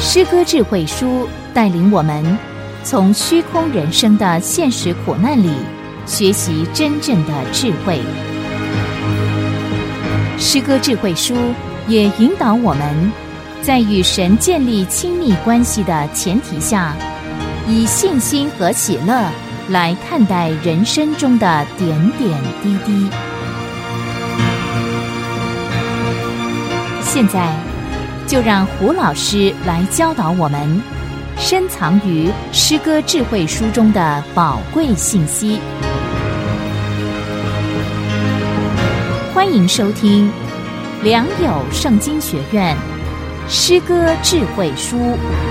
诗歌智慧书带领我们从虚空人生的现实苦难里学习真正的智慧。诗歌智慧书也引导我们在与神建立亲密关系的前提下，以信心和喜乐来看待人生中的点点滴滴。现在就让胡老师来教导我们深藏于诗歌智慧书中的宝贵信息。欢迎收听良友圣经学院诗歌智慧书。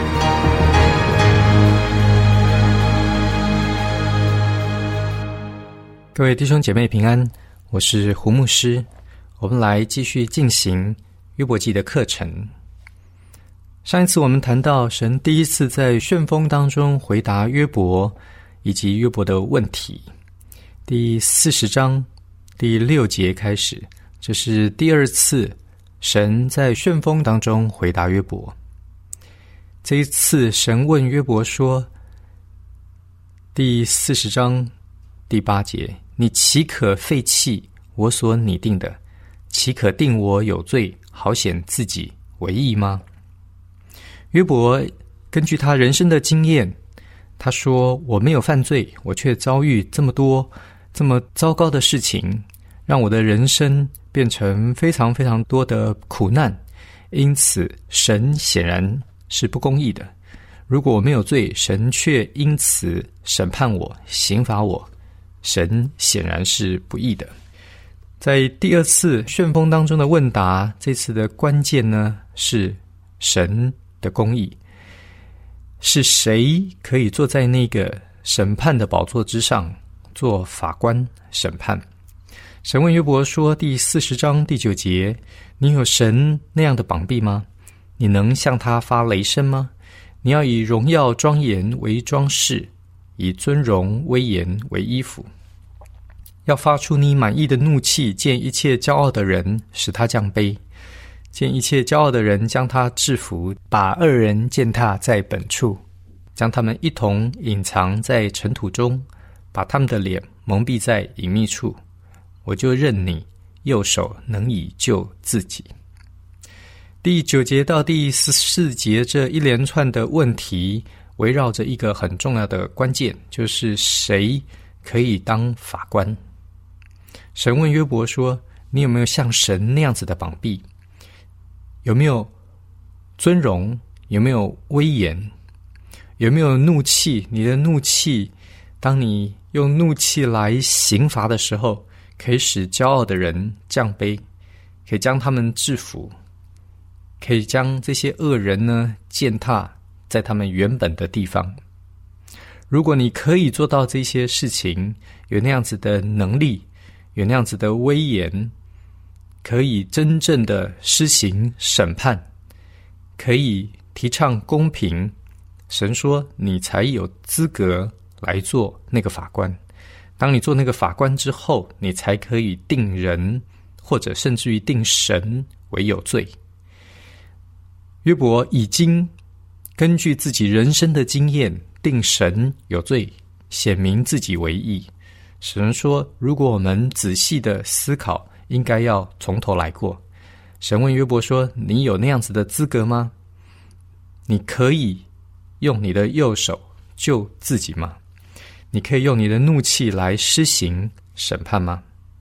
各位弟兄姐妹平安，我是胡牧师。我们来继续进行约伯记的课程。上一次我们谈到神第一次在旋风当中回答约伯以及约伯的问题，第40章第6节开始，这是第二次神在旋风当中回答约伯。这一次神问约伯说，第40章第8节，你岂可废弃我所拟定的？岂可定我有罪，好显自己为义吗？约伯根据他人生的经验，他说，我没有犯罪，我却遭遇这么多这么糟糕的事情，让我的人生变成非常非常多的苦难，因此神显然是不公义的。如果我没有罪，神却因此审判我，刑罚我，神显然是不义的。在第二次旋风当中的问答，这次的关键呢是神的公义，是谁可以坐在那个审判的宝座之上做法官审判。神问约伯说，第40章第9节，你有神那样的膀臂吗？你能向他发雷声吗？你要以荣耀庄严为装饰，以尊荣威严为衣服，要发出你满意的怒气，见一切骄傲的人，使他降卑，见一切骄傲的人，将他制服，把恶人践踏在本处，将他们一同隐藏在尘土中，把他们的脸蒙蔽在隐秘处。我就认你右手能以救自己。第9节到第14节这一连串的问题，围绕着一个很重要的关键，就是谁可以当法官。神问约伯说，你有没有像神那样子的膀臂？有没有尊荣？有没有威严？有没有怒气？你的怒气，当你用怒气来刑罚的时候，可以使骄傲的人降卑，可以将他们制服，可以将这些恶人呢践踏在他们原本的地方。如果你可以做到这些事情，有那样子的能力，有那样子的威严，可以真正的施行审判，可以提倡公平，神说你才有资格来做那个法官。当你做那个法官之后，你才可以定人，或者甚至于定神为有罪。约伯已经根据自己人生的经验定神有罪，显明自己为义。神说，如果我们仔细的思考，应该要从头来过。神问约伯说，你有那样子的资格吗？你可以用你的右手救自己吗？你可以用你的怒气来施行审判吗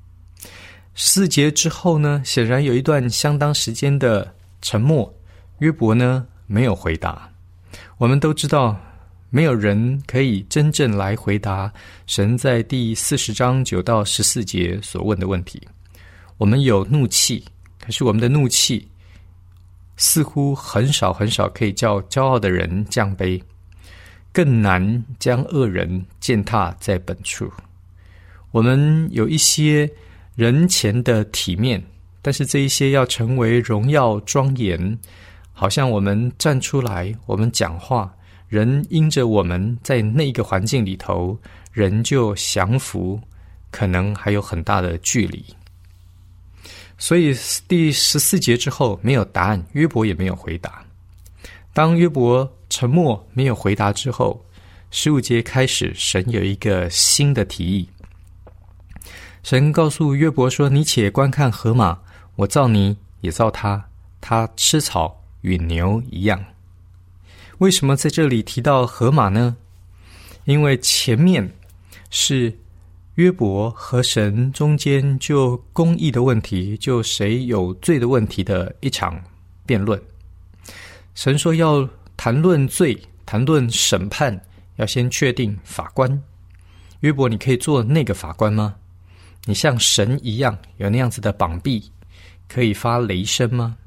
？4节之后呢，显然有一段相当时间的沉默，约伯呢没有回答。我们都知道，没有人可以真正来回答神在第40章9到14节所问的问题。我们有怒气，可是我们的怒气似乎很少很少可以叫骄傲的人降卑，更难将恶人践踏在本处。我们有一些人前的体面，但是这一些要成为荣耀庄严，好像我们站出来，我们讲话，人因着我们在那个环境里头，人就降服，可能还有很大的距离。所以第14节之后没有答案，约伯也没有回答。 当约伯沉默没有回答之后，15节开始，神有一个新的提议。神告诉约伯说：你且观看河马，我造你也造它，它吃草与牛一样。为什么在这里提到河马呢？因为前面是约伯和神中间就公义的问题，就谁有罪的问题的一场辩论。神说要谈论罪，谈论审判，要先确定法官。约伯，你可以做那个法官吗？你像神一样有那样子的膀臂，可以发雷声吗？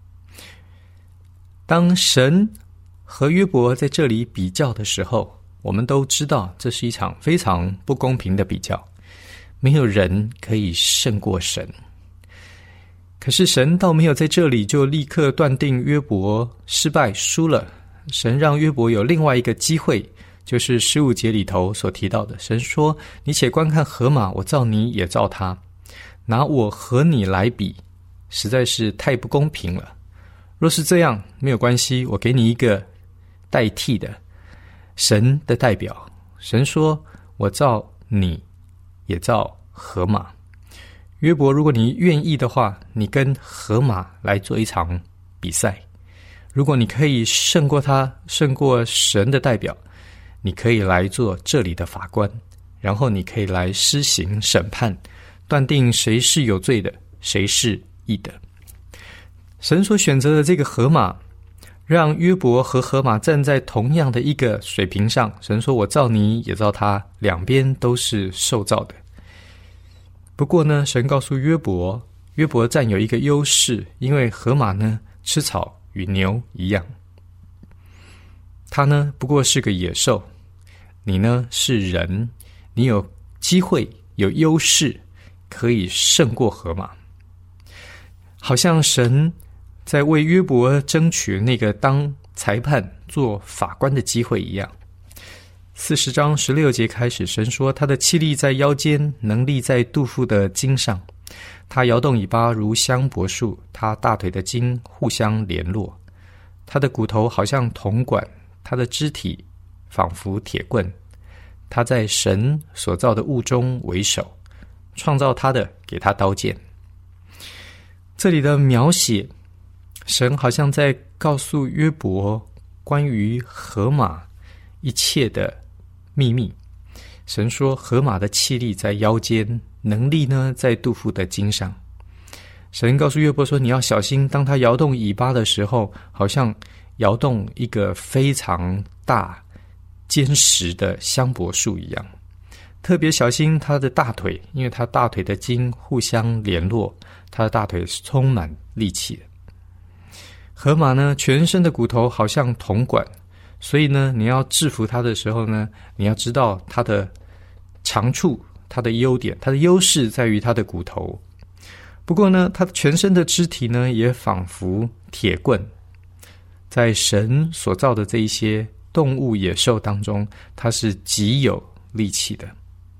当神和约伯在这里比较的时候，我们都知道这是一场非常不公平的比较，没有人可以胜过神。可是神倒没有在这里就立刻断定约伯失败输了，神让约伯有另外一个机会，就是15节里头所提到的，神说：你且观看河马，我造你也造它，拿我和你来比，实在是太不公平了。若是这样，没有关系，我给你一个代替的神的代表。神说：我造你也造河马。约伯，如果你愿意的话，你跟河马来做一场比赛。如果你可以胜过他，胜过神的代表，你可以来做这里的法官，然后你可以来施行审判，断定谁是有罪的，谁是义的。神所选择的这个河马，让约伯和河马站在同样的一个水平上。神说：我造你也造他，两边都是受造的。不过呢，神告诉约伯，约伯占有一个优势，因为河马呢吃草与牛一样，他呢不过是个野兽，你呢是人，你有机会有优势可以胜过河马。好像神在为约伯争取那个当裁判做法官的机会一样。40章16节开始，神说：他的气力在腰间，能力在肚腹的筋上，他摇动尾巴如香柏树，他大腿的筋互相联络，他的骨头好像铜管，他的肢体仿佛铁棍，他在神所造的物中为首，创造他的给他刀剑。这里的描写，神好像在告诉约伯关于河马一切的秘密。神说：河马的气力在腰间，能力呢在肚腹的筋上。神告诉约伯说：你要小心，当他摇动尾巴的时候，好像摇动一个非常大坚实的香柏树一样。特别小心他的大腿，因为他大腿的筋互相联络，他的大腿是充满力气的。河马呢，全身的骨头好像铜管，所以呢，你要制服它的时候呢，你要知道它的长处，它的优点，它的优势在于它的骨头。不过呢，它全身的肢体呢，也仿佛铁棍。在神所造的这一些动物野兽当中，它是极有力气的。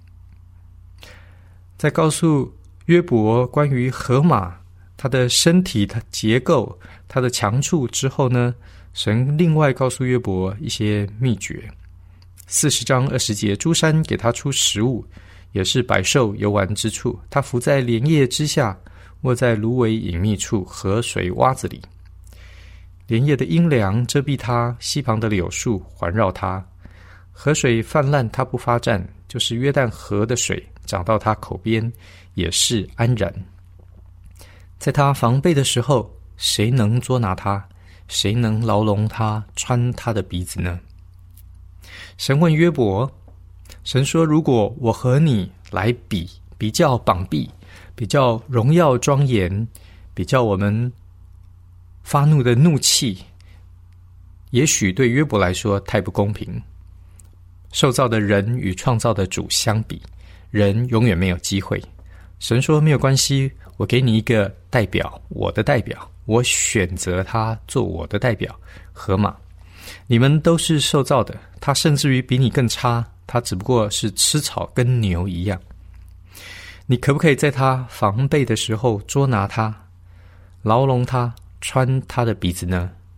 在告诉约伯关于河马它的身体、它结构、它的强处之后呢，神另外告诉约伯一些秘诀。40章20节，诸山给他出食物，也是百兽游玩之处。他伏在莲叶之下，卧在芦苇隐秘处，河水洼子里。莲叶的阴凉遮蔽他，溪旁的柳树环绕他。河水泛滥，他不发战，就是约旦河的水涨到他口边，也是安然。在他防备的时候，谁能捉拿他？谁能牢笼他，穿他的鼻子呢？神问约伯，神说：如果我和你来比较膀臂，比较荣耀庄严，比较我们发怒的怒气，也许对约伯来说太不公平。受造的人与创造的主相比，人永远没有机会。神说：没有关系，我给你一个代表，我的代表，我选择他做我的代表，河马。你们都是受造的，他甚至于比你更差，他只不过是吃草跟牛一样。你可不可以在他防备的时候捉拿他，牢笼他，穿他的鼻子呢？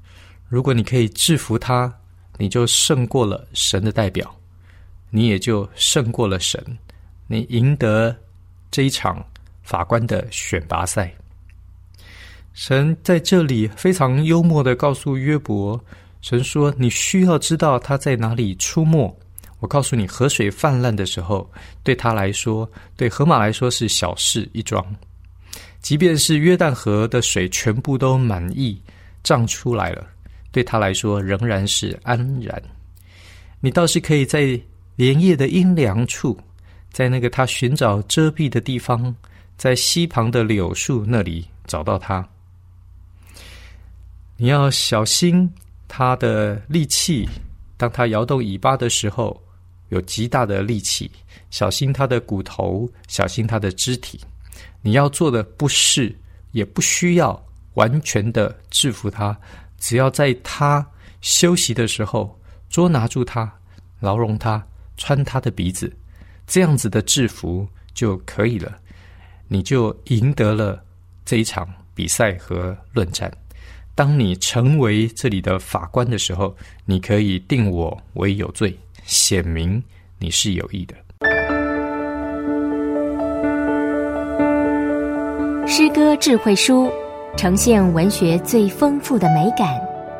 如果你可以制服他，你就胜过了神的代表，你也就胜过了神，你赢得这一场法官的选拔赛。神在这里非常幽默地告诉约伯，神说你需要知道他在哪里出没。我告诉你，河水泛滥的时候，对他来说，对河马来说是小事一桩，即便是约旦河的水全部都满溢涨出来了，对他来说仍然是安然。你倒是可以在连夜的阴凉处，在那个他寻找遮蔽的地方，在溪旁的柳树那里找到他。你要小心他的力气，当他摇动尾巴的时候有极大的力气，小心他的骨头，小心他的肢体。你要做的不是也不需要完全的制服他，只要在他休息的时候捉拿住他，牢笼他，穿他的鼻子，这样子的制服就可以了，你就赢得了这一场比赛和论战。当你成为这里的法官的时候，你可以定我为有罪，显明你是有义的。 诗歌智慧书呈现文学最丰富的美感。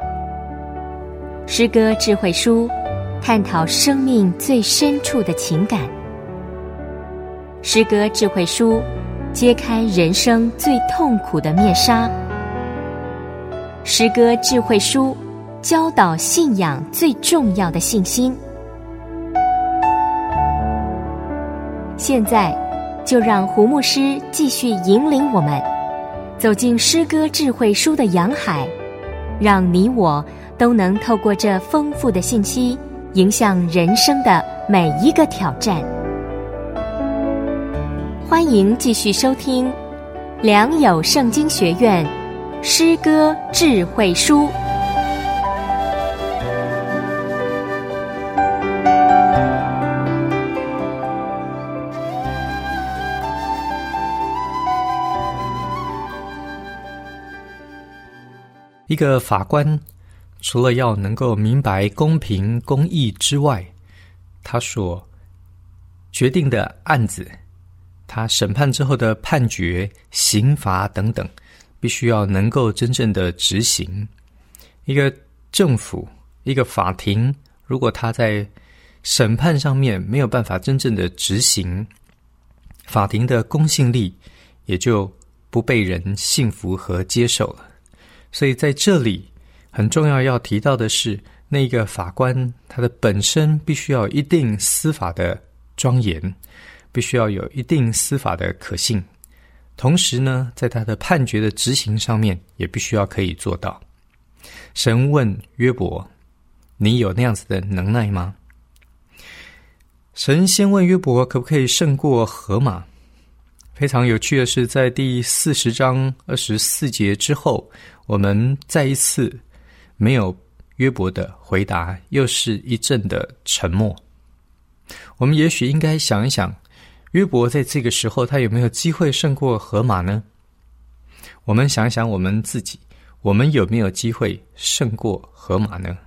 诗歌智慧书探讨生命最深处的情感。诗歌智慧书揭开人生最痛苦的面纱。诗歌智慧书教导信仰最重要的信心。现在就让胡牧师继续引领我们走进诗歌智慧书的洋海，让你我都能透过这丰富的信息，迎向人生的每一个挑战。欢迎继续收听良友圣经学院诗歌智慧书。 一个法官除了要能够明白公平公义之外，他所决定的案子，他审判之后的判决、刑罚等等，必须要能够真正的执行。一个政府，一个法庭，如果他在审判上面没有办法真正的执行，法庭的公信力也就不被人信服和接受了。所以在这里很重要要提到的是，那个法官他的本身必须要有一定司法的庄严，必须要有一定司法的可信，同时呢，在他的判决的执行上面也必须要可以做到。神问约伯，你有那样子的能耐吗？神先问约伯可不可以胜过河马。非常有趣的是，在第40章24节之后，我们再一次没有约伯的回答，又是一阵的沉默。我们也许应该想一想，约伯在这个时候他有没有机会胜过河马呢？我们想一想我们自己，我们有没有机会胜过河马呢？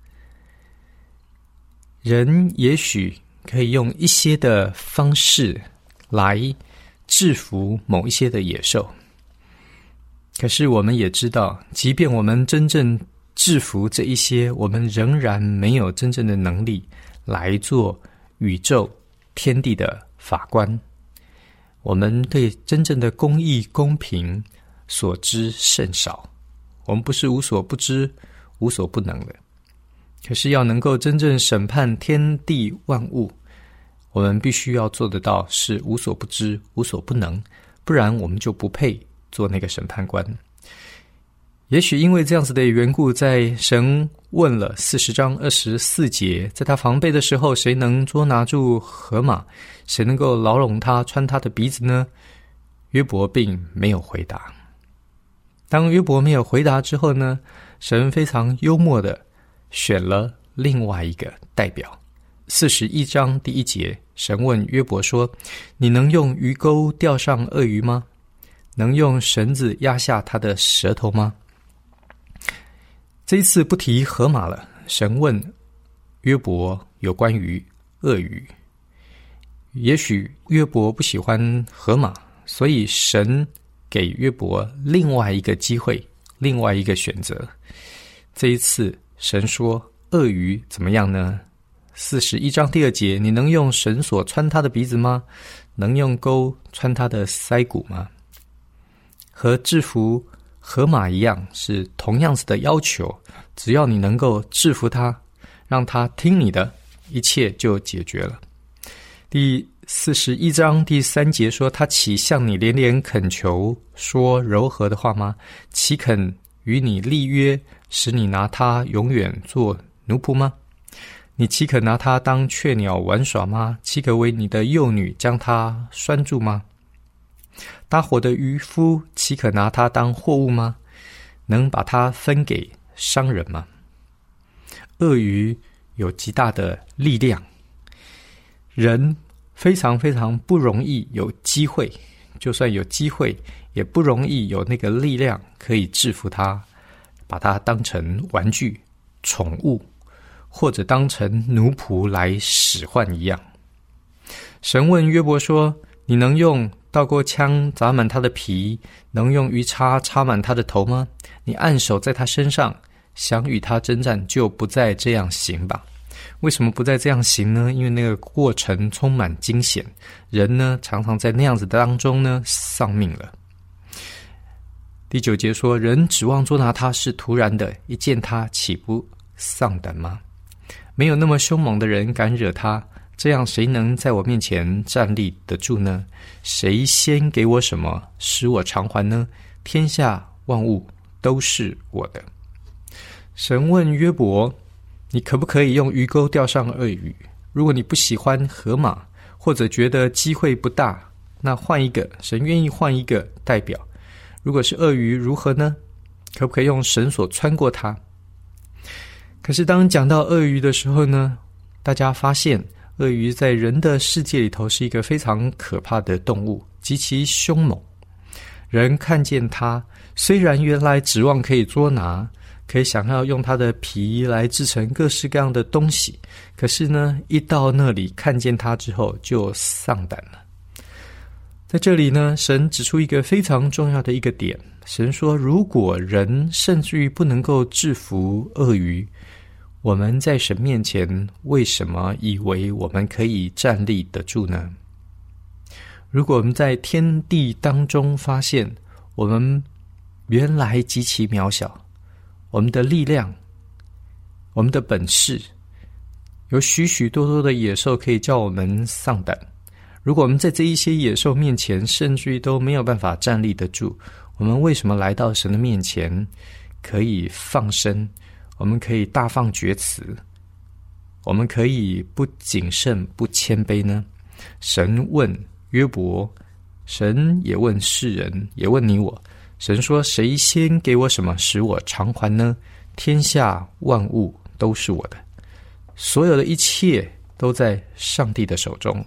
人也许可以用一些的方式来制服某一些的野兽，可是我们也知道，即便我们真正制服这一些，我们仍然没有真正的能力来做宇宙天地的法官。我们对真正的公义公平所知甚少，我们不是无所不知无所不能的，可是要能够真正审判天地万物，我们必须要做得到是无所不知无所不能，不然我们就不配做那个审判官。也许因为这样子的缘故，在神问了40章24节，在他防备的时候，谁能捉拿住河马？谁能够牢笼他，穿他的鼻子呢？约伯并没有回答。当约伯没有回答之后呢，神非常幽默的选了另外一个代表。41章第1节，神问约伯说，你能用鱼钩钓上鳄鱼吗？能用绳子压下他的舌头吗？ 这一次不提河马了，神问约伯有关于鳄鱼。也许约伯不喜欢河马，所以神给约伯另外一个机会，另外一个选择。这一次神说鳄鱼怎么样呢？41章第2节，你能用绳索穿它的鼻子吗？能用钩穿它的腮骨吗？和制服河马一样，是同样子的要求，只要你能够制服它，让它听你的，一切就解决了。第41章第3节说，他岂向你连连恳求，说柔和的话吗？岂肯与你立约，使你拿他永远做奴仆吗？你岂可拿他当雀鸟玩耍吗？岂可为你的幼女将他拴住吗？搭伙的渔夫岂可拿他当货物吗？能把他分给商人吗？鳄鱼有极大的力量，人非常非常不容易有机会，就算有机会也不容易有那个力量可以制服他，把他当成玩具、宠物，或者当成奴仆来使唤一样。神问约伯说，你能用倒钩枪砸满他的皮，能用鱼叉插满他的头吗？你按手在他身上，想与他征战，就不再这样行吧。为什么不再这样行呢？因为那个过程充满惊险，人呢常常在那样子当中呢丧命了。第9节说，人指望捉拿他是突然的，一见他岂不丧胆吗？没有那么凶猛的人敢惹他，这样谁能在我面前站立得住呢？谁先给我什么，使我偿还呢？天下万物都是我的。神问约伯，你可不可以用鱼钩钓上鳄鱼？如果你不喜欢河马，或者觉得机会不大，那换一个，神愿意换一个代表。如果是鳄鱼如何呢？可不可以用绳索穿过它？可是当讲到鳄鱼的时候呢，大家发现鳄鱼在人的世界里头是一个非常可怕的动物，极其凶猛。人看见它，虽然原来指望可以捉拿，可以想要用它的皮来制成各式各样的东西，可是呢，一到那里看见它之后就丧胆了。在这里呢，神指出一个非常重要的一个点，神说，如果人甚至于不能够制服鳄鱼，我们在神面前为什么以为我们可以站立得住呢？如果我们在天地当中发现我们原来极其渺小，我们的力量，我们的本事，有许许多多的野兽可以叫我们丧胆。如果我们在这一些野兽面前甚至于都没有办法站立得住，我们为什么来到神的面前可以放声，我们可以大放厥词，我们可以不谨慎不谦卑呢？神问约伯，神也问世人，也问你我。神说，谁先给我什么，使我偿还呢？天下万物都是我的，所有的一切都在上帝的手中。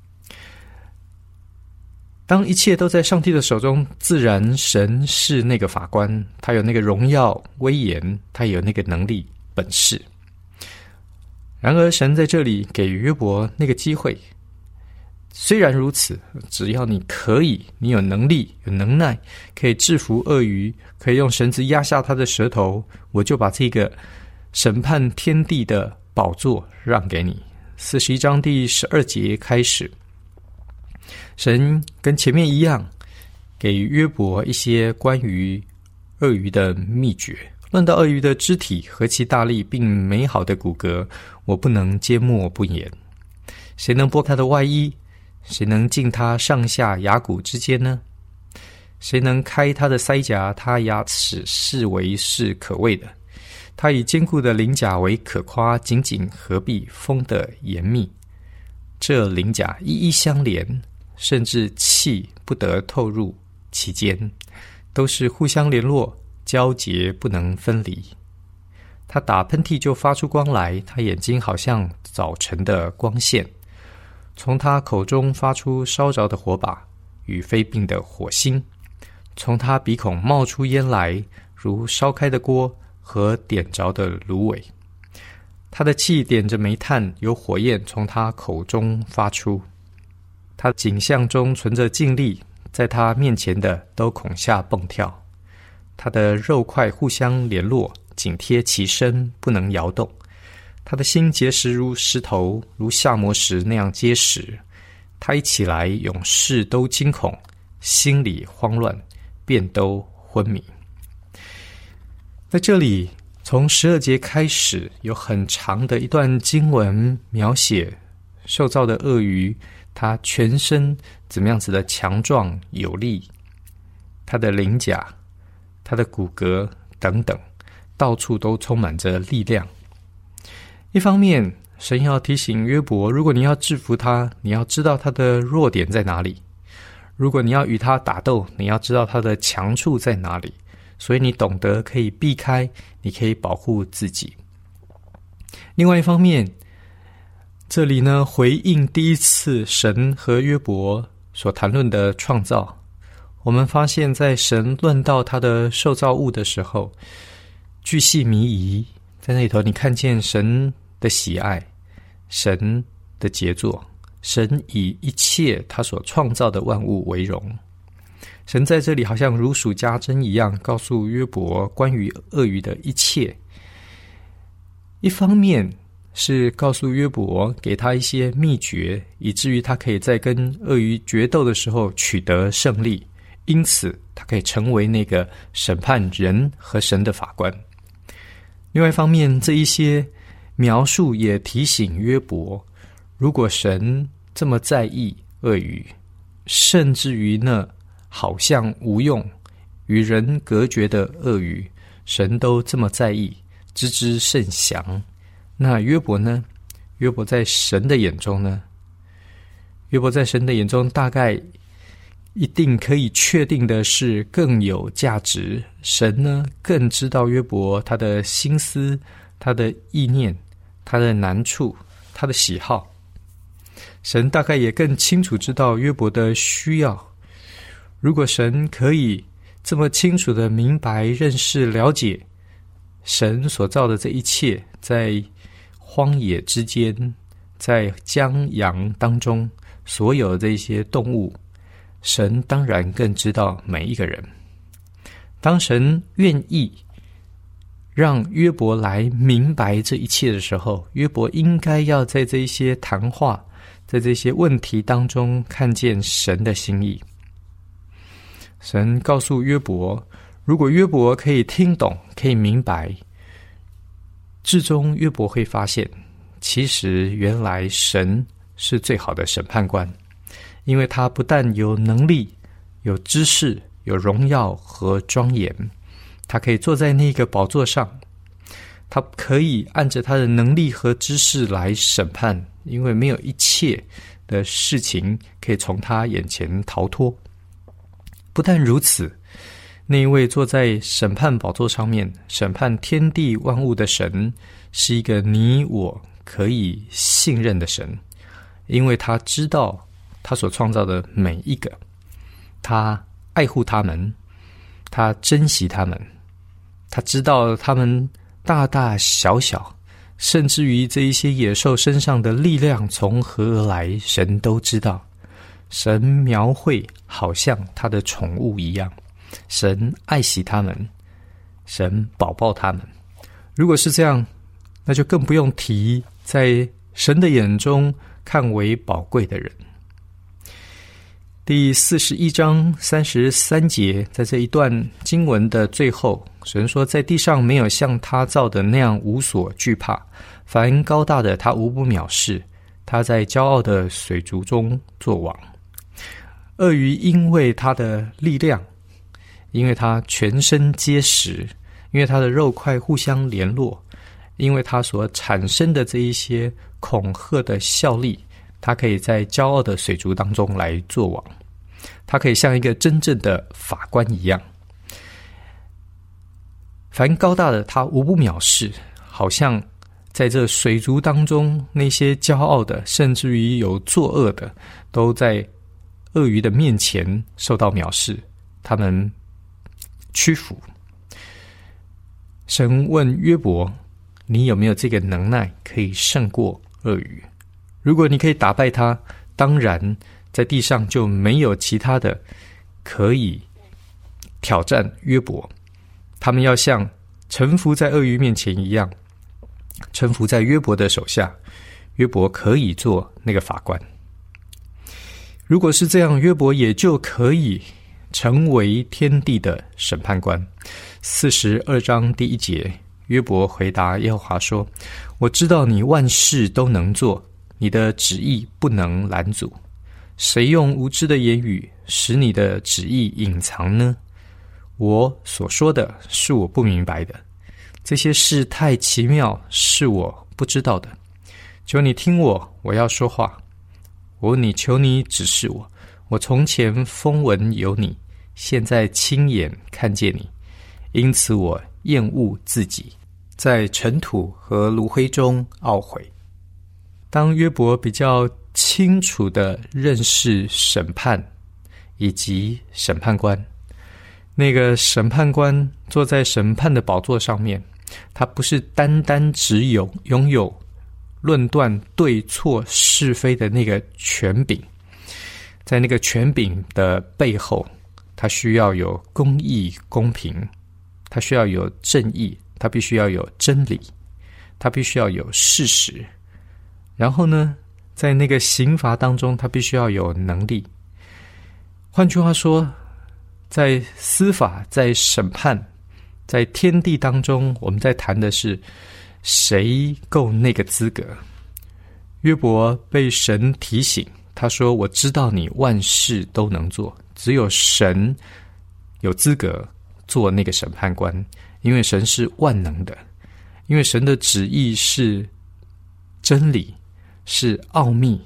当一切都在上帝的手中，自然神是那个法官，他有那个荣耀威严，他有那个能力本事。然而神在这里给约伯那个机会，虽然如此，只要你可以，你有能力有能耐，可以制服鳄鱼，可以用绳子压下他的舌头，我就把这个审判天地的宝座让给你。41章第12节开始，神跟前面一样，给约伯一些关于鳄鱼的秘诀。论到鳄鱼的肢体何其大力，并美好的骨骼，我不能缄默不言。谁能剥它的外衣？谁能进它上下牙骨之间呢？谁能开它的腮颊？它牙齿视为是可畏的。它以坚固的鳞甲为可夸，紧紧合璧，封得严密。这鳞甲一一相连，甚至气不得透入其间，都是互相联络，交结不能分离。他打喷嚏就发出光来，他眼睛好像早晨的光线，从他口中发出烧着的火把与飞迸的火星，从他鼻孔冒出烟来，如烧开的锅和点着的芦苇。他的气点着煤炭，有火焰从他口中发出。他颈项中存着劲力，在他面前的都恐吓蹦跳。他的肉块互相联络，紧贴其身，不能摇动。他的心结实如石头，如夏磨石那样结实。他一起来，勇士都惊恐，心里慌乱，便都昏迷。在这里，从12节开始，有很长的一段经文描写受造的鳄鱼，它全身怎么样子的强壮有力，它的鳞甲、它的骨骼等等，到处都充满着力量。一方面，神要提醒约伯，如果你要制服他，你要知道他的弱点在哪里；如果你要与他打斗，你要知道他的强处在哪里。所以你懂得可以避开，你可以保护自己。另外一方面，这里呢，回应第一次神和约伯所谈论的创造，我们发现在神论到他的受造物的时候，巨细靡遗，在那里头你看见神的喜爱，神的杰作，神以一切他所创造的万物为荣。神在这里好像如数家珍一样，告诉约伯关于鳄鱼的一切。一方面是告诉约伯，给他一些秘诀，以至于他可以在跟鳄鱼决斗的时候取得胜利，因此他可以成为那个审判人和神的法官。另外一方面，这一些描述也提醒约伯，如果神这么在意鳄鱼，甚至于那好像无用、与人隔绝的鳄鱼，神都这么在意，知之甚详。那约伯呢？约伯在神的眼中呢？约伯在神的眼中大概一定可以确定的是更有价值。神呢，更知道约伯他的心思、他的意念、他的难处、他的喜好。神大概也更清楚知道约伯的需要。如果神可以这么清楚的明白、认识、了解神所造的这一切，在荒野之间，在江洋当中，所有这些动物，神当然更知道每一个人。当神愿意让约伯来明白这一切的时候，约伯应该要在这些谈话，在这些问题当中看见神的心意。神告诉约伯，如果约伯可以听懂，可以明白，至终约伯会发现，其实原来神是最好的审判官，因为他不但有能力、有知识、有荣耀和庄严，他可以坐在那个宝座上，他可以按着他的能力和知识来审判，因为没有一切的事情可以从他眼前逃脱。不但如此，那一位坐在审判宝座上面审判天地万物的神，是一个你我可以信任的神，因为他知道他所创造的每一个，他爱护他们，他珍惜他们，他知道他们大大小小，甚至于这一些野兽身上的力量从何而来，神都知道。神描绘好像他的宠物一样，神爱惜他们，神保抱他们。如果是这样，那就更不用提在神的眼中看为宝贵的人。第41章33节，在这一段经文的最后，神说，在地上没有像他造的那样无所惧怕，凡高大的他无不藐视，他在骄傲的水族中作王。鳄鱼因为它的力量，因为它全身结实，因为它的肉块互相联络，因为它所产生的这一些恐吓的效力，它可以在骄傲的水族当中来作王，它可以像一个真正的法官一样。凡高大的他无不藐视，好像在这水族当中，那些骄傲的甚至于有作恶的，都在鳄鱼的面前受到藐视，他们屈服。 神问约伯，你有没有这个能耐可以胜过鳄鱼？如果你可以打败它，当然在地上就没有其他的可以挑战约伯。他们要像臣服在鳄鱼面前一样，臣服在约伯的手下，约伯可以做那个法官。如果是这样，约伯也就可以成为天地的审判官。42章第1节，约伯回答耶和华说，我知道你万事都能做，你的旨意不能拦阻。谁用无知的言语使你的旨意隐藏呢？我所说的是我不明白的，这些事太奇妙，是我不知道的。求你听我，我要说话。求你指示我。我从前风闻有你，现在亲眼看见你，因此我厌恶自己，在尘土和炉灰中懊悔。当约伯比较清楚地认识审判以及审判官，那个审判官坐在审判的宝座上面，他不是单单只拥有论断对错是非的那个权柄，在那个权柄的背后，他需要有公义公平，他需要有正义，他必须要有真理，他必须要有事实。然后呢，在那个刑罚当中，他必须要有能力。换句话说，在司法，在审判，在天地当中，我们在谈的是谁够那个资格。约伯被神提醒，他说，我知道你万事都能做，只有神有资格做那个审判官，因为神是万能的，因为神的旨意是真理，是奥秘。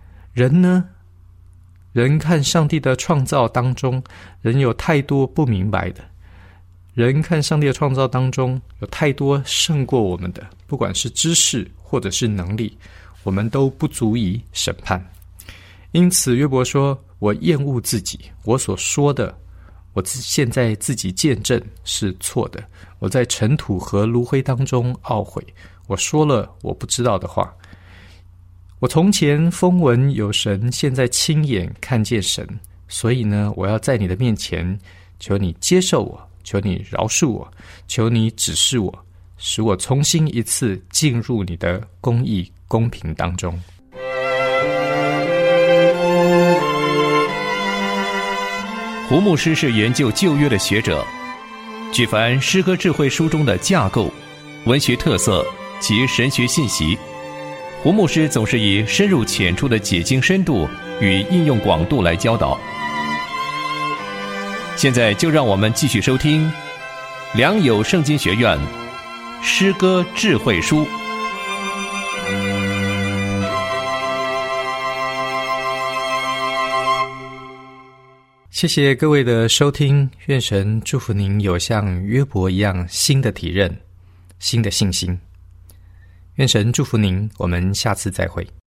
人看上帝的创造当中，人有太多不明白的，人看上帝的创造当中有太多胜过我们的，不管是知识或者是能力，我们都不足以审判。因此约伯说，我厌恶自己，我所说的，我现在自己见证是错的，我在尘土和炉灰当中懊悔，我说了我不知道的话。我从前风闻有神，现在亲眼看见神，所以呢，我要在你的面前求你接受我，求你饶恕我，求你指示我，使我重新一次进入你的公义公平当中。 胡牧师是研究旧约的学者，举凡诗歌智慧书中的架构、文学特色及神学信息，胡牧师总是以深入浅出的解经深度与应用广度来教导。现在就让我们继续收听良友圣经学院诗歌智慧书。 谢谢各位的收听，愿神祝福您有像约伯一样新的体认，新的信心。愿神祝福您，我们下次再会。